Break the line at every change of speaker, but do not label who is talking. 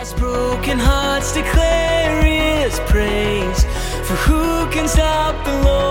Broken hearts declare his praise. For who can stop the Lord?